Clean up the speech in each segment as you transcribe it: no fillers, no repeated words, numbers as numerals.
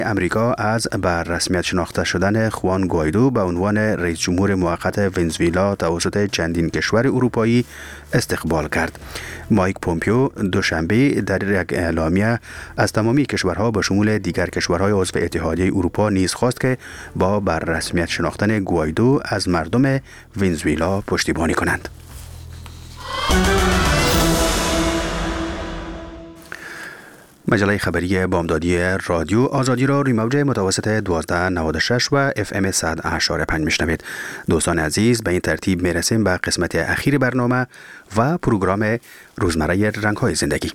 امریکا از بر رسمیت شناخته شدن خوان گوایدو به عنوان رئیس جمهور موقت ونزوئلا توسط چندین کشور اروپایی استقبال کرد. مایک پومپیو دوشنبه در یک اعلامیه از تمامی کشورها به شمول دیگر کشورهای عضو اتحادیه اروپا نیز خواست که با بر رسمیت شناختن گوایدو از مردم ونزوئلا پشتیبانی کنند. مجله خبری بامدادی رادیو آزادی را روی موج متوسط 1296 و FM 100.5 میشنوید. دوستان عزیز، به این ترتیب میرسیم به قسمت اخیر برنامه و پروگرام روزمره رنگ‌های زندگی.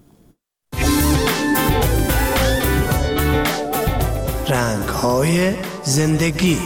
رنگ‌های زندگی.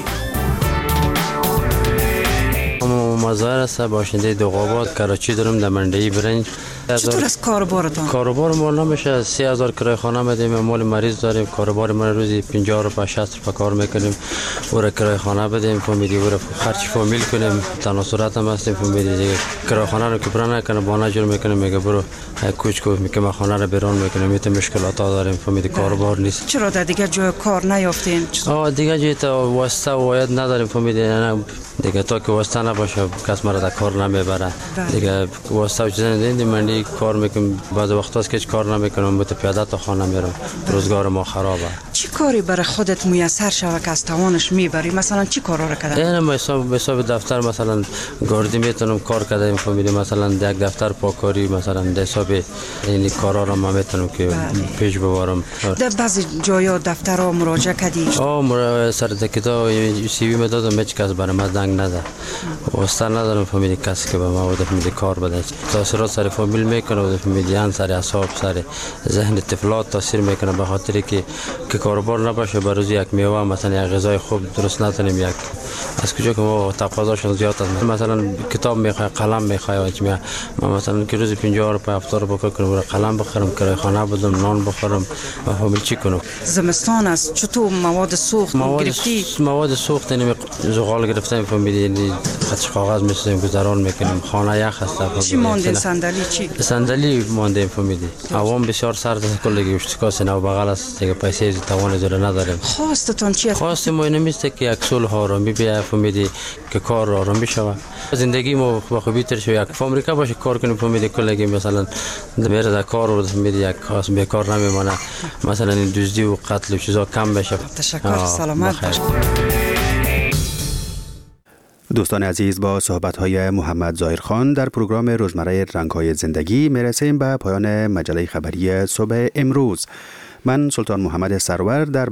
مظاهر است باشنده دوغابات کراچی دارم در منډی برنج. چطور از کاروبارتان؟ کاروبار ما نمیشه. 3000 کرایه خانه میدیم، مال مریض داریم. کاروبار ما روزی 50 روپیه 60 روپیه کار میکنیم. اون کرایه خانه بدیم، فامیلی اون خرج فامیل کنیم. تناسلات هم هستیم فامیلی دیگه. کرایه خانه رو که برا نکنه بهانه جور میکنه، میگه برو کوچ کو میگه خانه رو بیرون میکنه. میت مشکلات داریم فامیلی، کاروبار نیست. چرا در دیگه جای کار نیافتین؟ دیگه جای تا واسطه واید نداریم فامیلی. دیگه تا که واسطه نباشه کس مرا در کار نمیبره. دیگه واسطه چیزی نداریم. منډی کار میکنم، بعض وقت هست که کار نمیکنم، مت پیاده تا خانه میرم. روزگار ما خرابه. چی کاری برای خودت میسر شوه که از توانش میبری؟ مثلا چی کارا رو کردی؟ من حساب دفتر مثلا گاردی میتونم کار کردم فامیلی، مثلا یک دفتر پاکاری مثلا در حساب این کارا رو ما میتونم که پیش ببرم. در بعضی جایا دفترها مراجعه کردی؟ سر دکتا سی وی میدادم، هیچ کس برام دنگ نده. واسطه ندارم فامیلی کسی که به ما بده فامیلی کار بده. تاثیرات سر فامیل میکنه و فامیلیان سر اعصاب سر ذهن طفلات تاثیر میکنه، به خاطر که کاروبار نباشه بر روز یک میوه مثلا یک غذای خوب درست نتونیم. یک از کجا که ما تقاضاشون زیاد است، مثلا کتاب میخوای، قلم میخوای، ما مثلا که روز 50 روپیه 70 روپیه کنم قلم بخرم، کرایه خانه بدم، نان بخورم، و فامیل چی کنم؟ زمستان است، چطور مواد سوخت گرفتی؟ مواد سوخت یعنی زغال گرفتیم فامیلی، خط کاغذ میسازیم گذران میکنیم. خانه یخ است. چی مانده؟ صندلی چی؟ صندلی مانده فامیلی. عوام بسیار سرد است، کلی اشتکاس نو بغل است، دیگه پیسه توان زور نداریم. خواستتون چیه؟ خواست ما نمیسته که یک صلح آرامی بیاید فامیلی، که کار آرام بشه. زندگی ما با خوبی تر شه. یک آمریکا باشه کار کنیم فامیلی، کلی مثلا میره در کار و فامیلی یک خاص بیکار نمیمونه، مثلا این دزدی و قتل و چیزا کم بشه. تشکر، سلامت باش. دوستان عزیز، با صحبت‌های محمد ظاهرخان در پروگرام روزمره رنگ‌های زندگی میرسیم به پایان مجله خبری صبح امروز. من سلطان محمد سرور در